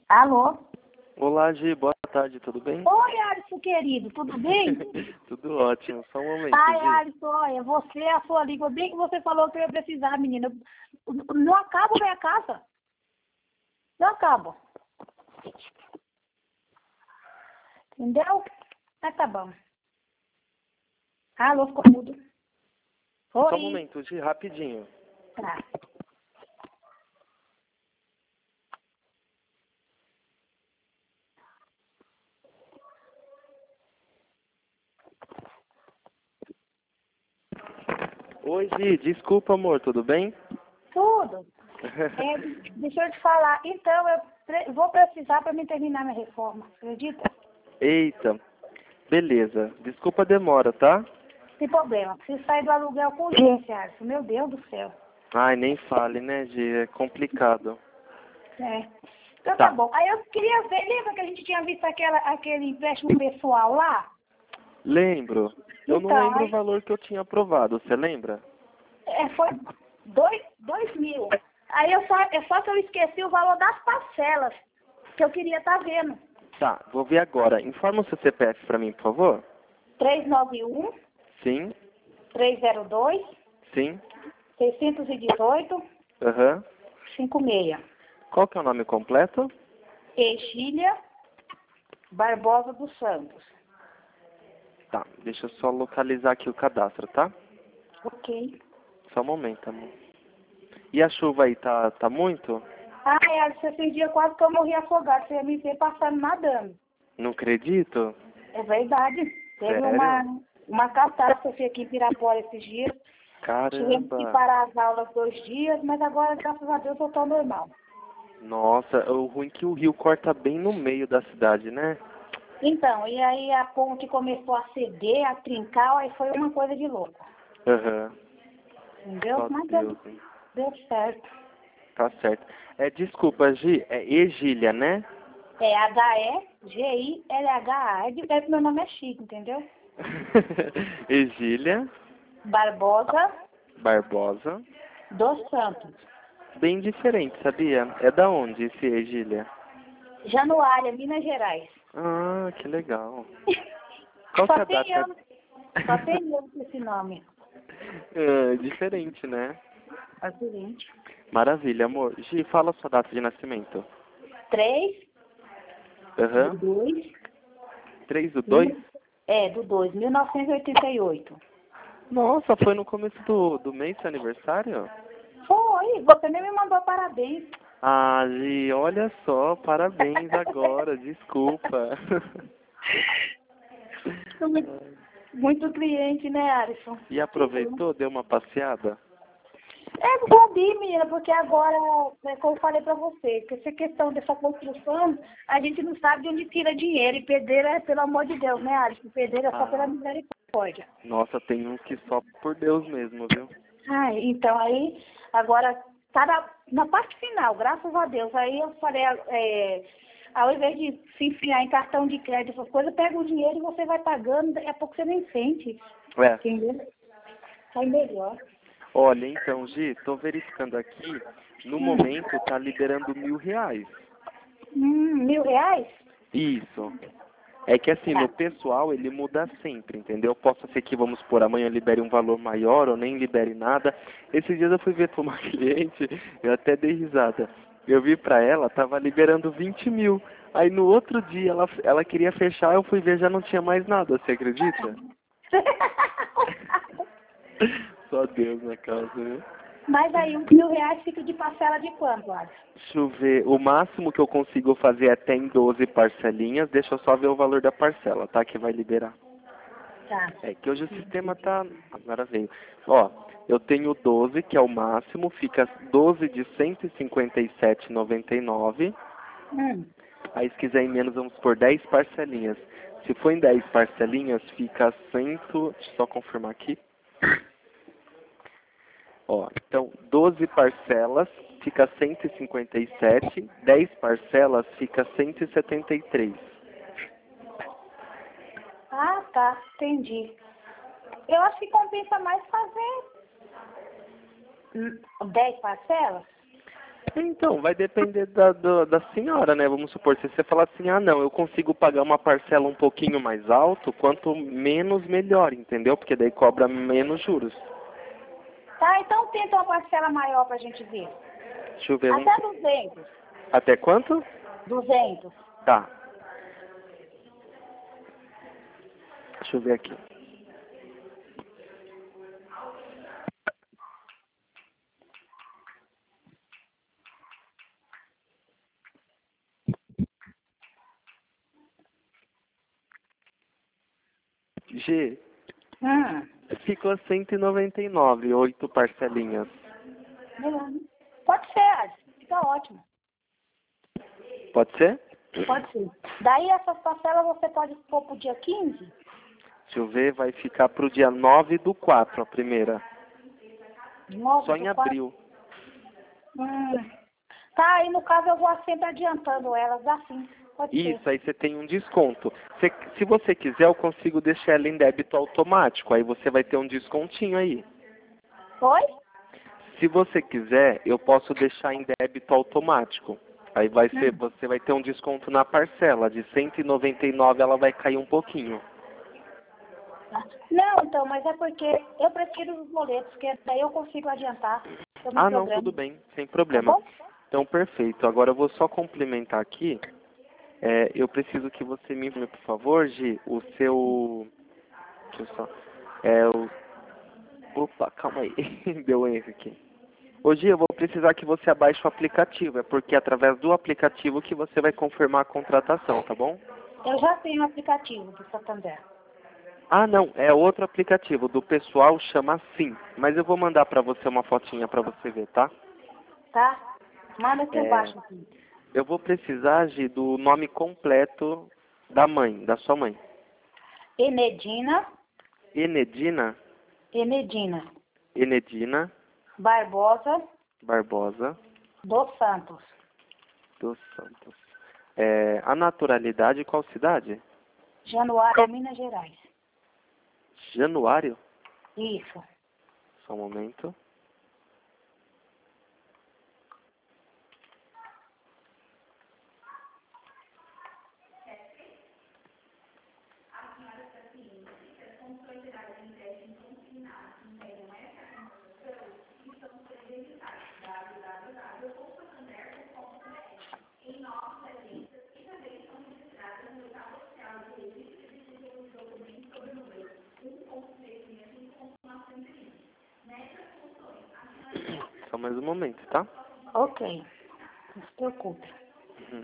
Alô? Olá, Gi, boa tarde, tudo bem? Oi, Alisson, querido, tudo bem? Tudo ótimo, só um momento, Ai, Gi. Alisson, olha, você, a sua língua, bem que você falou que eu ia precisar, menina. Não acaba minha casa. Não acaba. Entendeu? Mas tá bom. Alô, ficou mudo. Oi. Só um momento, Gi, rapidinho. Tá. Oi, Gi, desculpa, amor, tudo bem? Tudo. Deixa eu te falar. Então, eu vou precisar para me terminar minha reforma. Acredita? Eita, beleza, desculpa a demora, tá? Sem problema. Preciso sair do aluguel com urgência, Alisson. Meu Deus do céu. Ai, nem fale, né, Gi, é complicado. É. Então tá Tá, bom. Aí eu queria ver, lembra que a gente tinha visto aquele empréstimo pessoal lá? lembro. Eu não Então, lembro o valor que eu tinha aprovado, você lembra? foi 2.000. Aí só que eu esqueci o valor das parcelas, que eu queria estar vendo. Tá, vou ver agora. Informa o seu CPF pra mim, por favor. 391, Sim, 302, sim, 618, aham. 56. Qual que é o nome completo? Egília Barbosa dos Santos. Tá, deixa eu só localizar aqui o cadastro, tá? Ok. Só um momento, amor. E a chuva aí, tá muito? Ai, Alisson, esses dias quase que eu morri afogado. Você ia me ver passando nadando. Não acredito. É verdade. Teve Sério? uma catástrofe aqui em Pirapora esses dias. Tivemos que Caramba. parar as aulas 2 dias, mas agora, graças a Deus, eu estou normal. Nossa, o ruim é que o rio corta bem no meio da cidade, né? Então, e aí a ponte começou a ceder, a trincar, aí foi uma coisa de louco. Aham. Entendeu? Só Mas Deus, hein? deu certo. Tá certo. Desculpa, Gi, é Egília, né? É Hegilha, é que meu nome é Chico, entendeu? Egília Barbosa Barbosa. dos Santos. Bem diferente, sabia? É da onde esse Egília? Januária, Minas Gerais. Ah, que legal. Qual que é Só a tem data? eu, só tem eu com esse nome. Diferente, né? É o seguinte. Maravilha, amor. Gi, fala a sua data de nascimento. 3 do Aham. 2, 3 do 2? do 2, 1988. Nossa, foi no começo do mês seu aniversário? Foi, você nem me mandou parabéns. Ah, Gi, olha só, parabéns agora, desculpa. Sou muito cliente, né, Alisson? E aproveitou, deu uma passeada? É bom, menina, porque agora, como eu falei pra você, que essa questão dessa construção, a gente não sabe de onde tira dinheiro. E pedreiro é, pelo amor de Deus, né, Alisson? Pedreiro é só pela Ah, misericórdia. nossa, tem uns que só por Deus mesmo, viu? Ai, então aí, agora, tá na parte final, graças a Deus. Aí eu falei, ao invés de se enfiar em cartão de crédito, essas coisas, pega o dinheiro e você vai pagando, daqui a pouco você nem sente. É. Entendeu? Sai melhor. Olha, então, Gi, tô verificando aqui, no momento tá liberando R$ 1.000. R$ 1.000? Isso. É que assim, no Tá. pessoal ele muda sempre, entendeu? Posso ser que, vamos por amanhã libere um valor maior ou nem libere nada. Esses dias eu fui ver pra uma cliente, eu até dei risada. Eu vi pra ela, tava liberando 20 mil. Aí no outro dia ela queria fechar, eu fui ver, já não tinha mais nada, você acredita? Só Deus na casa, viu? Mas aí R$ 1.000 fica de parcela de quanto, Alisson? Deixa eu ver, o máximo que eu consigo fazer é até em 12 parcelinhas, deixa eu só ver o valor da parcela, tá? Que vai liberar. Tá. É que hoje o sistema tá. Agora veio. Ó, eu tenho 12, que é o máximo, fica 12 de 157,99. Hum. Aí se quiser em menos, vamos por 10 parcelinhas. Se for em 10 parcelinhas, fica 100. Deixa eu só confirmar aqui. Ó, então 12 parcelas fica 157, 10 parcelas fica 173. Ah, tá. Entendi. Eu acho que compensa mais fazer 10 parcelas. Então, vai depender da senhora, né? Vamos supor, se você falar assim, ah, não, eu consigo pagar uma parcela um pouquinho mais alto, quanto menos, melhor, entendeu? Porque daí cobra menos juros. Tá, então tenta uma parcela maior pra gente ver. Deixa eu ver. Até 200. Até quanto? 200. Tá. Deixa eu ver aqui. G, ficou 199, 8 parcelinhas. Melhor, né? Pode ser, Alisson. Fica ótimo. Pode ser? Pode ser. Daí essas parcelas você pode pôr pro dia 15? Deixa eu ver, vai ficar pro dia 9/4 a primeira. 9 Só do em 4? abril. Tá, aí no caso eu vou sempre adiantando elas, assim. Pode Isso, ser. aí você tem um desconto. Se você quiser, eu consigo deixar ela em débito automático. Aí você vai ter um descontinho aí. Oi? Se você quiser, eu posso deixar em débito automático. Aí você vai ter um desconto na parcela. De 199 ela vai cair um pouquinho. Não, então, mas é porque eu prefiro os boletos, porque daí eu consigo adiantar. Eu me Ah, não, programo. tudo bem, sem Tá problema. bom? Então, perfeito. Agora eu vou só complementar aqui. Eu preciso que você me informe, por favor, Gi, o seu... Deixa eu só... Opa, calma aí. Deu um erro aqui. Ô, Gi, eu vou precisar que você abaixe o aplicativo. É porque é através do aplicativo que você vai confirmar a contratação, tá bom? Eu já tenho o aplicativo do Santander. Ah, não, é outro aplicativo. Do pessoal chama Sim. Mas eu vou mandar pra você uma fotinha pra você ver, tá? Tá? Manda que eu baixo aqui. Eu vou precisar, Gi, do nome completo da mãe, da sua mãe. Enedina. Enedina Enedina. Enedina Barbosa Barbosa dos Santos. dos Santos. A naturalidade, qual cidade? Januário, Minas Gerais. Januário? Isso. Só um momento. Só mais um momento, tá? Ok. Não se preocupe. Uhum.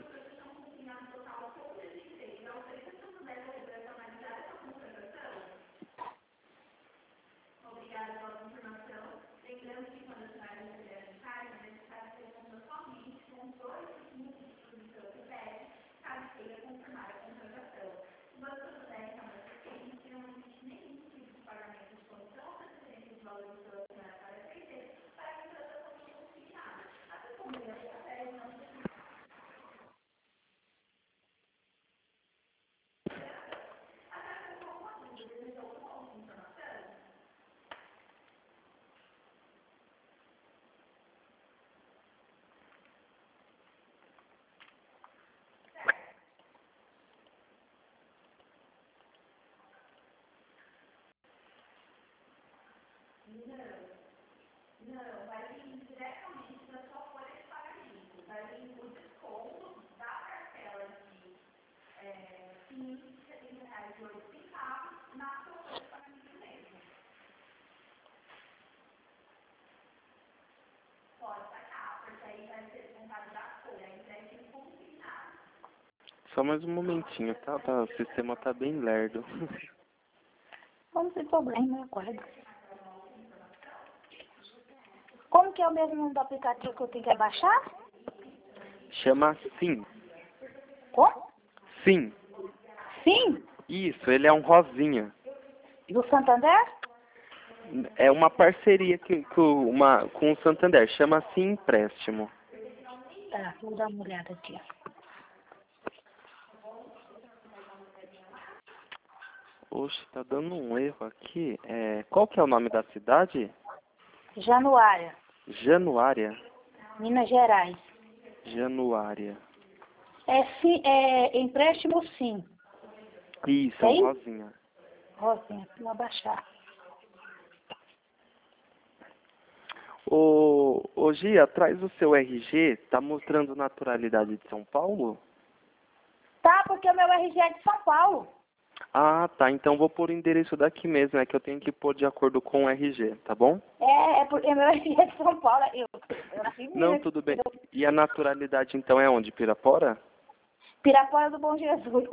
Só mais um momentinho, tá? O sistema tá bem lerdo. Não tem problema, eu aguardo. Como que é o mesmo nome do aplicativo que eu tenho que baixar? Chama Sim. Como? Sim. Sim. Isso, ele é um rosinha. Do Santander? É uma parceria com o Santander. Chama Sim Empréstimo. Tá, vou dar uma olhada aqui. Oxe, tá dando um erro aqui. Qual que é o nome da cidade? Januária. Januária. Minas Gerais. Januária. É empréstimo sim. Isso, Tem? Rosinha. Rosinha, vou abaixar. Ô Gia, traz o seu RG, tá mostrando naturalidade de São Paulo? Tá, porque o meu RG é de São Paulo. Ah, tá, então vou pôr o endereço daqui mesmo, é que eu tenho que pôr de acordo com o RG, tá bom? Porque meu RG é de São Paulo. Eu nasci em Não, Minas. tudo bem. E a naturalidade então é onde? Pirapora? Pirapora do Bom Jesus.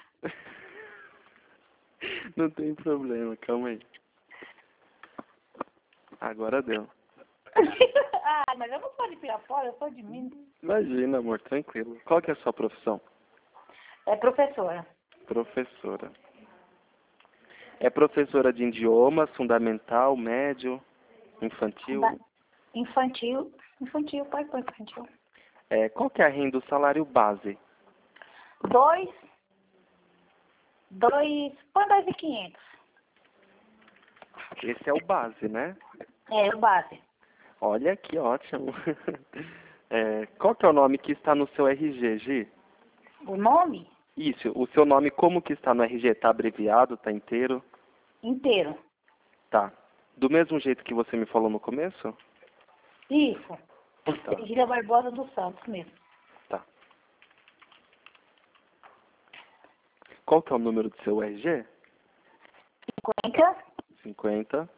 Não tem problema, calma aí. Agora deu. Mas eu não sou de Pirapora, eu sou de Minas. Imagina, amor, tranquilo. Qual que é a sua profissão? É professora. Professora. É professora de idiomas, fundamental, médio, infantil? Infantil. Infantil, pode pôr infantil. Qual que é a renda, o salário base? Põe 2.500. Esse é o base, né? É, o base. Olha que ótimo. Qual que é o nome que está no seu RG, Gi? O nome? Isso, o seu nome como que está no RG? Tá abreviado, tá inteiro? Inteiro. Tá. Do mesmo jeito que você me falou no começo? Isso. Tá. Gíria Barbosa dos Santos mesmo. Tá. Qual que é o número do seu RG? 50 50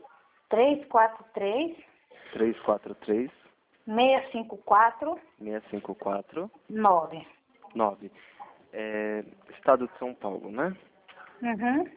343 343 654 654 9. 9. Estado de São Paulo, né? Uhum.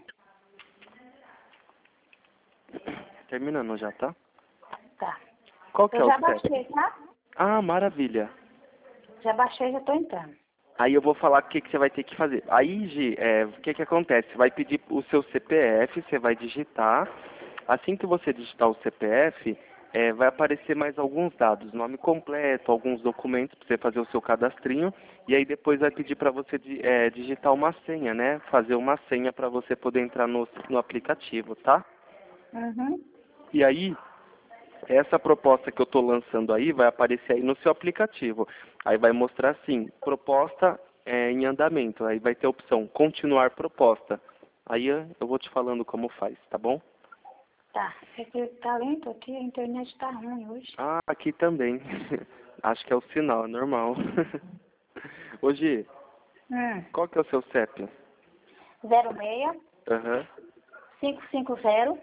Terminando já, tá? Tá. Qual que é Eu o já CEP? baixei, tá? Ah, maravilha. Já baixei, já tô entrando. Aí eu vou falar o que, que você vai ter que fazer. Aí, Gi, o que que acontece? Você vai pedir o seu CPF, você vai digitar. Assim que você digitar o CPF, vai aparecer mais alguns dados, nome completo, alguns documentos para você fazer o seu cadastrinho. E aí depois vai pedir para você digitar uma senha, né? Fazer uma senha para você poder entrar no aplicativo, tá? Uhum. E aí, essa proposta que eu estou lançando aí vai aparecer aí no seu aplicativo. Aí vai mostrar assim, proposta em andamento. Aí vai ter a opção continuar proposta. Aí eu vou te falando como faz, tá bom? Tá. É que tá lento aqui, a internet tá ruim hoje. Ah, aqui também. Acho que é o sinal, é normal. Hoje, qual que é o seu CEP? 06 Aham. 550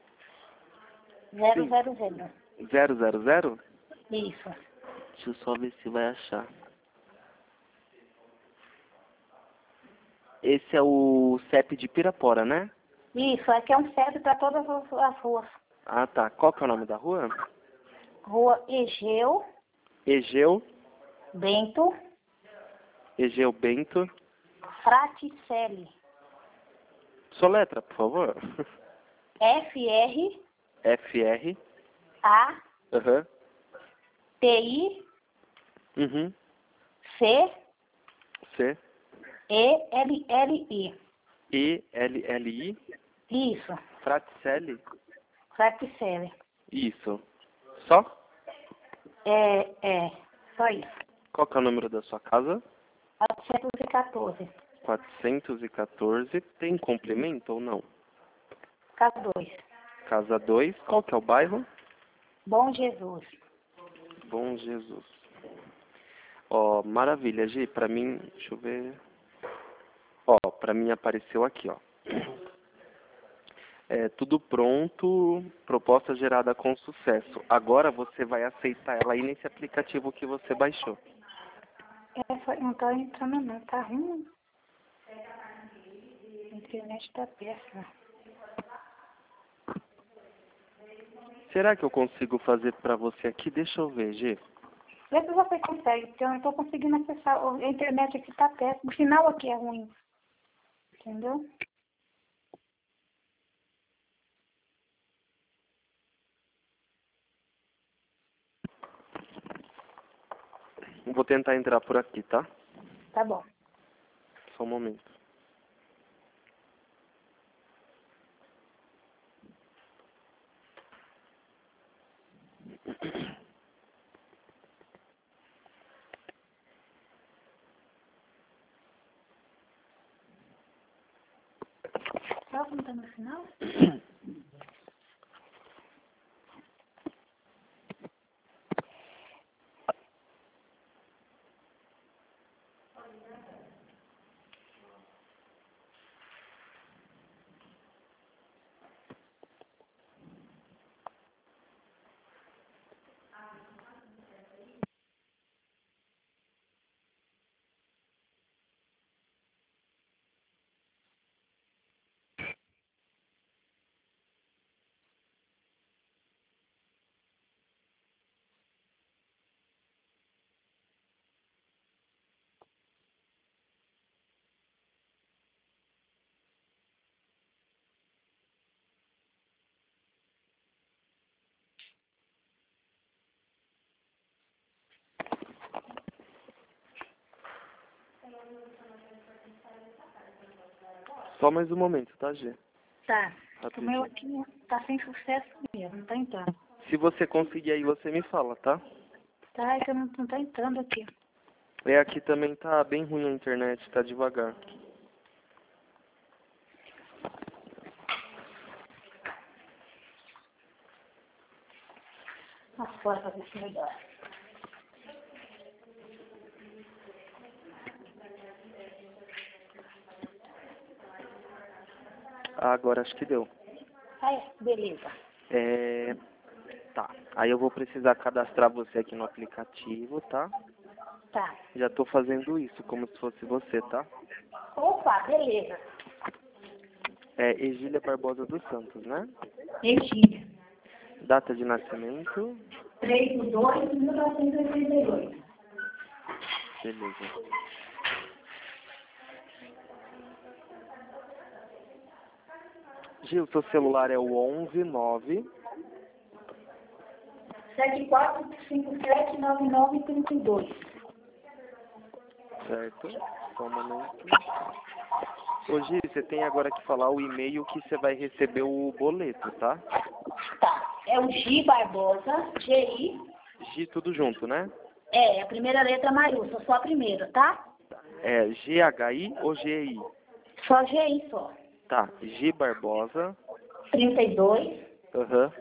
Sim. 000. 000? Isso. Deixa eu só ver se vai achar. Esse é o CEP de Pirapora, né? Isso, aqui é um CEP para todas as ruas. Ah, tá. Qual que é o nome da rua? Rua Egeu Egeu Bento Bento. Fraticelli. Soletra, por favor. FRA FR. Aham. TI Uhum. C C. ELLI. ELLI. Isso, Fraticelli. Fraticelli. Isso. Só? Só isso. Qual que é o número da sua casa? 414. 414. Tem complemento ou não? Casa 2. Casa 2. Qual que é o bairro? Bom Jesus. Bom Jesus. Ó, maravilha, Gi. Pra mim, deixa eu ver. Ó, pra mim apareceu aqui, ó. Tudo pronto, proposta gerada com sucesso. Agora você vai aceitar ela aí nesse aplicativo que você baixou. Não tá entrando não, tá ruim. A internet tá péssima. Será que eu consigo fazer pra você aqui? Deixa eu ver, Gi. Vê se você consegue, porque eu não tô conseguindo acessar. A internet aqui tá péssima. O sinal aqui é ruim. Entendeu? Vou tentar entrar por aqui, tá? Tá bom. Só um momento. Próximo tá no final? Só mais um momento, tá, G? Tá. O Rapidinho. meu aqui tá sem sucesso mesmo, não tá entrando. Se você conseguir aí, você me fala, tá? Tá, é que eu não tá entrando aqui. É, aqui também tá bem ruim a internet, tá devagar. Nossa, bora fazer isso melhor. Ah, agora acho que deu. Ah, é, beleza. Tá. Aí eu vou precisar cadastrar você aqui no aplicativo, tá? Tá. Já tô fazendo isso, como se fosse você, tá? Opa, beleza. É Egília Barbosa dos Santos, né? Egília. Data de nascimento. 3/2/1988. Beleza. Gil, seu celular é o 119. 74579932. Certo? Só um momento. Ô, Gil, você tem agora que falar o e-mail que você vai receber o boleto, tá? Tá. É o Gi Barbosa, GI. Gi tudo junto, né? É, a primeira letra maiúscula, só a primeira, tá? É GHI ou GI? Só GI só. Tá. Gi Barbosa. 32, Aham.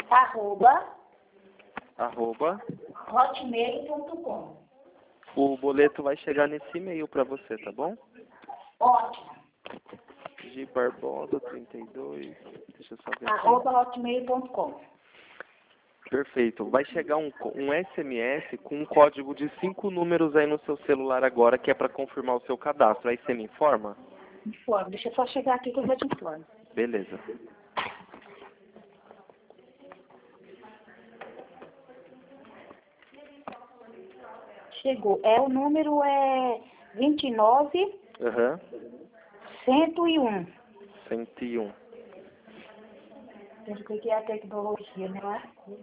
@, Arroba. hotmail.com. O boleto vai chegar nesse e-mail pra você, tá bom? Ótimo. G Barbosa 32. Deixa eu só ver aqui. @hotmail.com. Perfeito. Vai chegar um SMS com um código de 5 números aí no seu celular agora, que é para confirmar o seu cadastro. Aí você me informa? Informe. Deixa eu só chegar aqui que eu já te informo. Beleza. Chegou. O número é 29 Aham. 101. 101. Penso que é a tecnologia, né?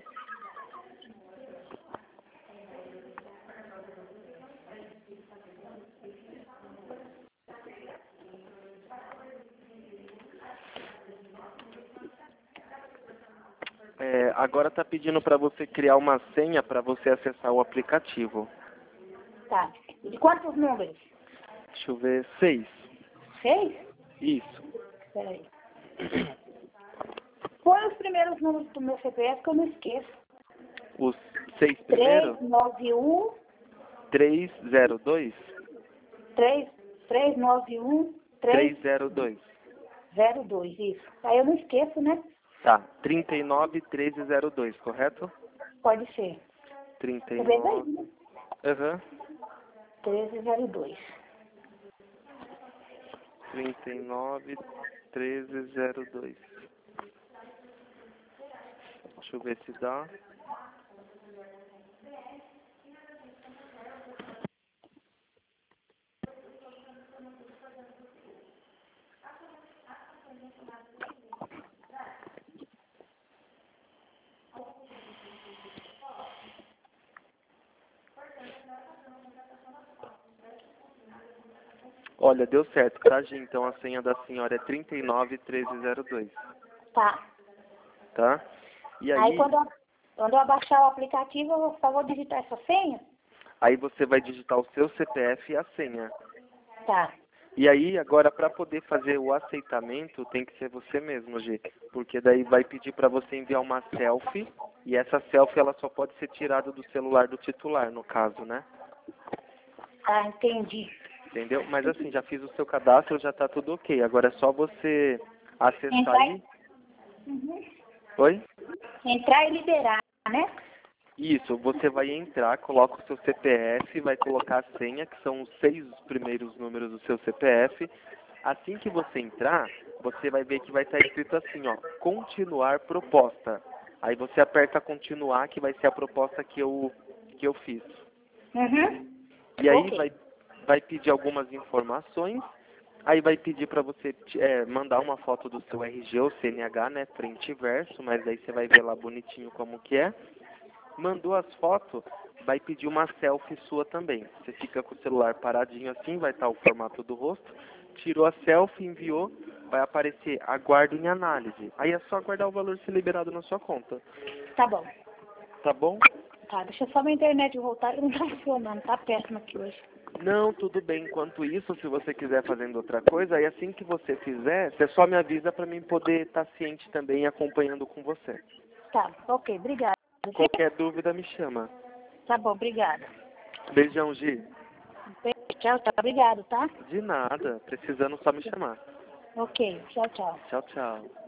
É, agora tá pedindo para você criar uma senha para você acessar o aplicativo. Tá. E de quantos números? Deixa eu ver. 6. 6? Isso. Espera aí. Põe os primeiros números do meu CPF que eu não esqueço. Os 6 primeiros? 391 302. 391 302. 302, isso. Aí eu não esqueço, né? Tá. 39 1302, correto? Pode ser. Você vê daí, 39. né? Aham. 1302. 39 1302. Deixa eu ver se dá. Olha, deu certo, tá, Gi? Então a senha da senhora é 39 1302, Tá. tá? E Aí aí, quando eu abaixar o aplicativo, eu só vou digitar essa senha? aí você vai digitar o seu CPF e a senha. Tá. E aí, agora, para poder fazer o aceitamento, tem que ser você mesmo, G. Porque daí vai pedir para você enviar uma selfie, e essa selfie ela só pode ser tirada do celular do titular, no caso, né? Ah, entendi. Entendeu? Mas assim, já fiz o seu cadastro, já tá tudo ok. Agora é só você acessar Entrar, aí. Oi? entrar e liberar, né? Isso, você vai entrar, coloca o seu CPF, vai colocar a senha, que são os 6 primeiros números do seu CPF. Assim que você entrar, você vai ver que vai estar escrito assim, ó, continuar proposta. Aí você aperta continuar, que vai ser a proposta que eu fiz. Uhum. E aí Ok. vai pedir algumas informações, aí vai pedir para você mandar uma foto do seu RG ou CNH, né, frente e verso, mas aí você vai ver lá bonitinho como que é. Mandou as fotos, vai pedir uma selfie sua também. Você fica com o celular paradinho assim, vai estar o formato do rosto. Tirou a selfie, enviou, vai aparecer aguardo em análise. Aí é só aguardar o valor ser liberado na sua conta. Tá bom. Tá bom? Tá, deixa só minha internet voltar, não tá funcionando, tá péssimo aqui hoje. Não, tudo bem. Enquanto isso, se você quiser fazendo outra coisa, aí assim que você fizer, você só me avisa para mim poder estar ciente também e acompanhando com você. Tá, ok, obrigada. Qualquer dúvida me chama. Tá bom, obrigada. Beijão, Gi. Tchau, tchau, obrigado, tá? De nada. Precisando só me chamar. Ok, tchau, tchau. Tchau, tchau.